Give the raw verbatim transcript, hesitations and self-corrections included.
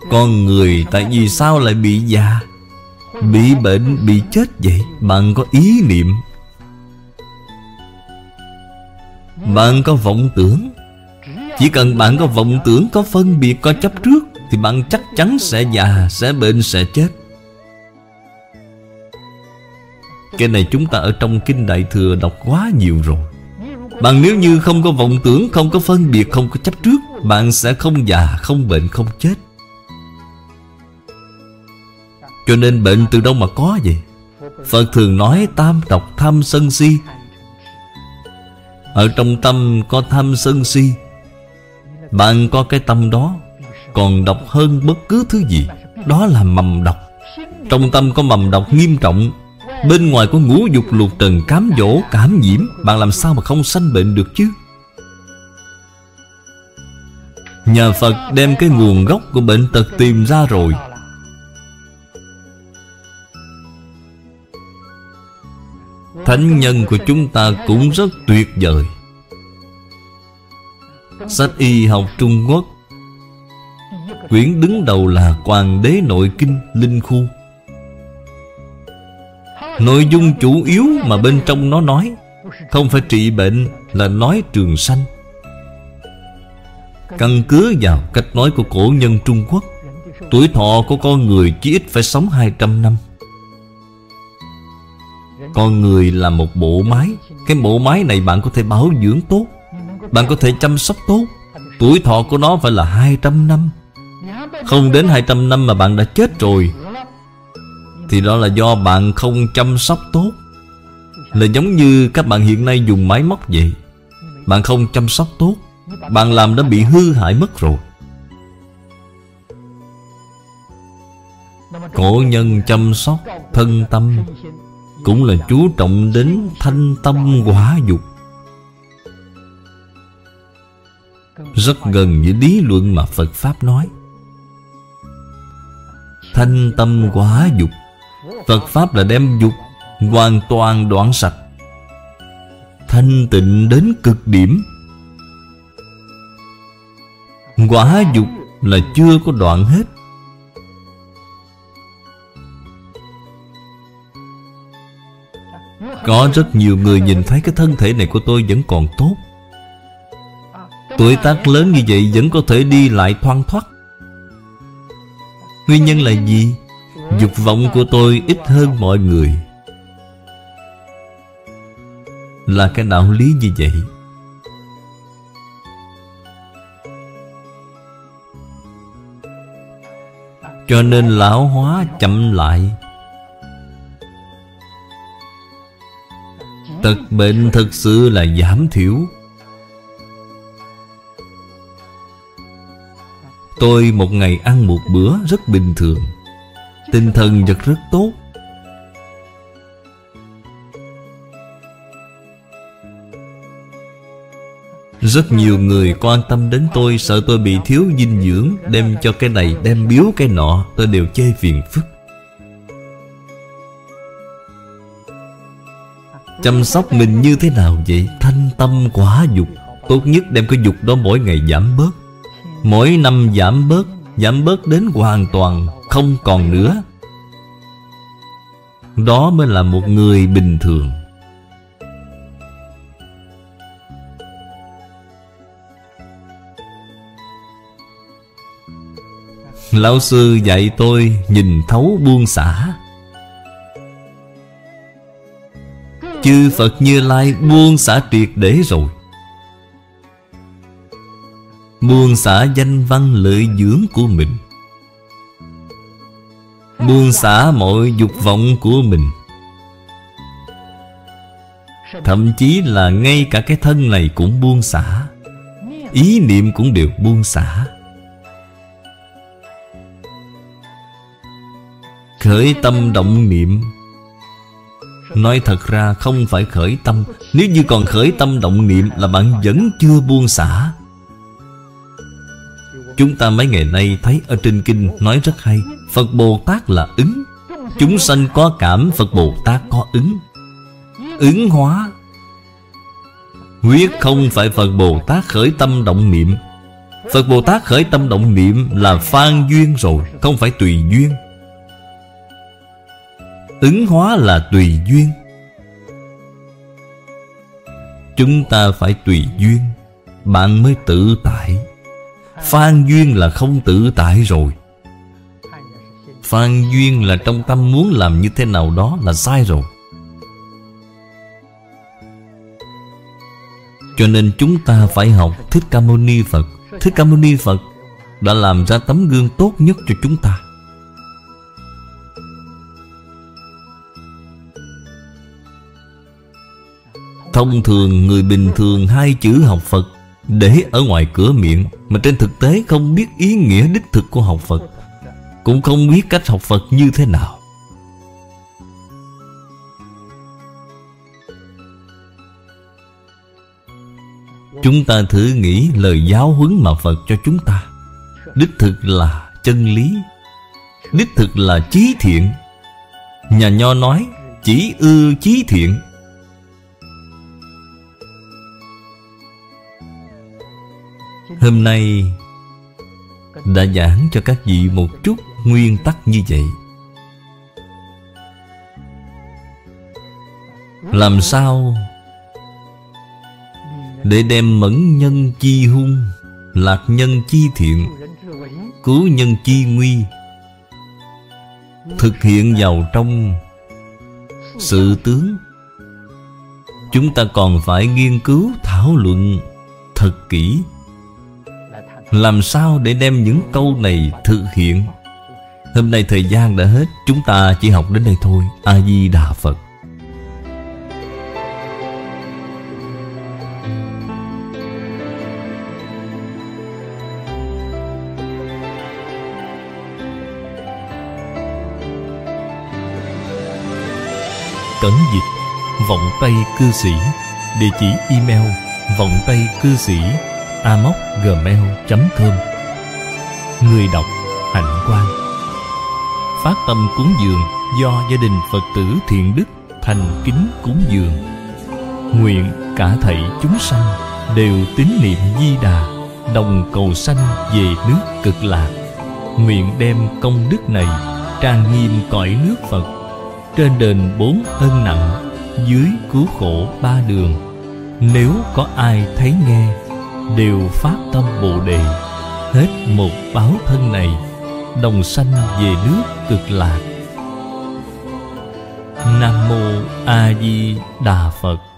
Con người tại vì sao lại bị già, bị bệnh, bị chết vậy? Bạn có ý niệm, bạn có vọng tưởng. Chỉ cần bạn có vọng tưởng, có phân biệt, có chấp trước, thì bạn chắc chắn sẽ già, sẽ bệnh, sẽ chết. Cái này chúng ta ở trong Kinh Đại Thừa đọc quá nhiều rồi. Bạn nếu như không có vọng tưởng, không có phân biệt, không có chấp trước, bạn sẽ không già, không bệnh, không chết. Cho nên bệnh từ đâu mà có vậy? Phật thường nói tam độc tham sân si. Ở trong tâm có tham sân si, bạn có cái tâm đó còn độc hơn bất cứ thứ gì. Đó là mầm độc. Trong tâm có mầm độc nghiêm trọng, bên ngoài có ngũ dục lục trần cám dỗ, cảm nhiễm, bạn làm sao mà không sanh bệnh được chứ? Nhà Phật đem cái nguồn gốc của bệnh tật tìm ra rồi. Thánh nhân của chúng ta cũng rất tuyệt vời. Sách y học Trung Quốc, quyển đứng đầu là Hoàng đế nội kinh Linh Khu. Nội dung chủ yếu mà bên trong nó nói không phải trị bệnh, là nói trường sanh. Căn cứ vào cách nói của cổ nhân Trung Quốc, tuổi thọ của con người chỉ ít phải sống hai trăm năm. Con người là một bộ máy. Cái bộ máy này bạn có thể bảo dưỡng tốt, bạn có thể chăm sóc tốt. Tuổi thọ của nó phải là hai trăm năm. Không đến hai trăm năm mà bạn đã chết rồi, thì đó là do bạn không chăm sóc tốt. Là giống như các bạn hiện nay dùng máy móc vậy. Bạn không chăm sóc tốt, bạn làm đã bị hư hại mất rồi. Cổ nhân chăm sóc thân tâm cũng là chú trọng đến thanh tâm quả dục, rất gần với lý luận mà Phật Pháp nói. Thanh tâm quả dục, Phật Pháp là đem dục hoàn toàn đoạn sạch, thanh tịnh đến cực điểm. Quả dục là chưa có đoạn hết. Có rất nhiều người nhìn thấy cái thân thể này của tôi vẫn còn tốt, tuổi tác lớn như vậy vẫn có thể đi lại thoăn thoắt. Nguyên nhân là gì? Dục vọng của tôi ít hơn mọi người. Là cái đạo lý như vậy. Cho nên lão hóa chậm lại. Tật bệnh thực sự là giảm thiểu. Tôi một ngày ăn một bữa rất bình thường, tinh thần vật rất tốt. Rất nhiều người quan tâm đến tôi, sợ tôi bị thiếu dinh dưỡng, đem cho cái này, đem biếu cái nọ, tôi đều chê phiền phức. Chăm sóc mình như thế nào vậy? Thanh tâm quả dục. Tốt nhất đem cái dục đó mỗi ngày giảm bớt, mỗi năm giảm bớt, giảm bớt đến hoàn toàn không còn nữa. Đó mới là một người bình thường. Lão sư dạy tôi nhìn thấu buông xả. Chư Phật Như Lai buông xả triệt để rồi. Buông xả danh văn lợi dưỡng của mình, buông xả mọi dục vọng của mình. Thậm chí là ngay cả cái thân này cũng buông xả, ý niệm cũng đều buông xả. Khởi tâm động niệm, nói thật ra không phải khởi tâm. Nếu như còn khởi tâm động niệm là bạn vẫn chưa buông xả. Chúng ta mấy ngày nay thấy ở trên kinh nói rất hay. Phật Bồ Tát là ứng. Chúng sanh có cảm, Phật Bồ Tát có ứng. Ứng hóa. Quyết không phải Phật Bồ Tát khởi tâm động niệm. Phật Bồ Tát khởi tâm động niệm là phan duyên rồi, không phải tùy duyên. Ứng hóa là tùy duyên. Chúng ta phải tùy duyên, bạn mới tự tại. Phan duyên là không tự tại rồi. Phan duyên là trong tâm muốn làm như thế nào đó là sai rồi. Cho nên chúng ta phải học Thích Ca Mâu Ni Phật. Thích Ca Mâu Ni Phật đã làm ra tấm gương tốt nhất cho chúng ta. Thông thường người bình thường hai chữ học Phật để ở ngoài cửa miệng, mà trên thực tế không biết ý nghĩa đích thực của học Phật, cũng không biết cách học Phật như thế nào. Chúng ta thử nghĩ lời giáo huấn mà Phật cho chúng ta đích thực là chân lý, đích thực là chí thiện. Nhà Nho nói chỉ ư chí thiện. Hôm nay đã giảng cho các vị một chút nguyên tắc như vậy. Làm sao để đem mẫn nhân chi hung, lạc nhân chi thiện, cứu nhân chi nguy thực hiện vào trong sự tướng. Chúng ta còn phải nghiên cứu thảo luận thật kỹ, làm sao để đem những câu này thực hiện. Hôm nay thời gian đã hết, chúng ta chỉ học đến đây thôi. A Di Đà Phật. Cẩn dịch Vọng Tây Cư Sĩ. Địa chỉ email vọng tây cư sĩ a m o c gmail chấm com. Người đọc Hạnh Quang. Phát tâm cúng dường do gia đình Phật tử Thiện Đức thành kính cúng dường. Nguyện cả thảy chúng sanh đều tín niệm Di Đà, đồng cầu sanh về nước Cực Lạc. Nguyện đem công đức này trang nghiêm cõi nước Phật, trên đền bốn ân nặng, dưới cứu khổ ba đường. Nếu có ai thấy nghe, đều phát tâm Bồ Đề, hết một báo thân này, đồng sanh về nước Cực Lạc. Nam Mô A Di Đà Phật.